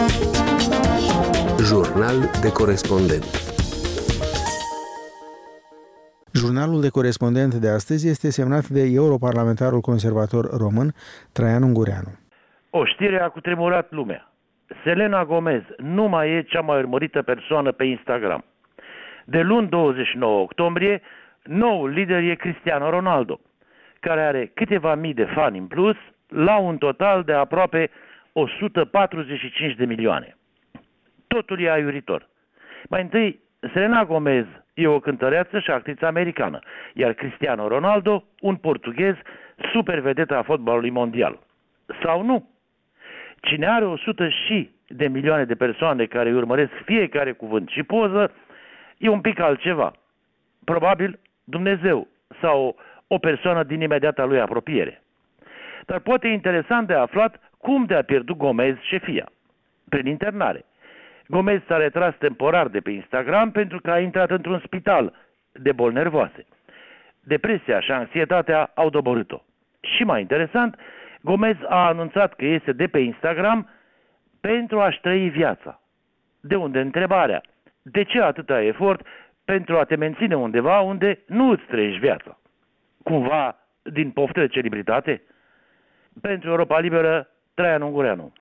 Jurnal de corespondent. Jurnalul de corespondent de astăzi este semnat de europarlamentarul conservator român, Traian Ungureanu. O știre a cutremurat lumea. Selena Gomez nu mai e cea mai urmărită persoană pe Instagram. De luni 29 octombrie, noul lider e Cristiano Ronaldo, care are câteva mii de fani în plus, la un total de aproape 145 de milioane. Totul e aiuritor. Mai întâi, Selena Gomez e o cântăreață și actriță americană, iar Cristiano Ronaldo, un portughez, super vedetă a fotbalului mondial. Sau nu? Cine are 100 de milioane de persoane care îi urmăresc fiecare cuvânt și poză, e un pic altceva. Probabil Dumnezeu sau o persoană din imediata lui apropiere. Dar poate e interesant de aflat cum de a pierdut Gomez șefia. Prin internare. Gomez s-a retras temporar de pe Instagram pentru că a intrat într-un spital de boli nervoase. Depresia și anxietatea au doborât-o. Și mai interesant, Gomez a anunțat că iese de pe Instagram pentru a-și trăi viața. De unde întrebarea? De ce atâta efort pentru a te menține undeva unde nu îți trăiești viața? Cumva din poftă de celebritate? Pentru Europa Liberă, Traian Ungureanu.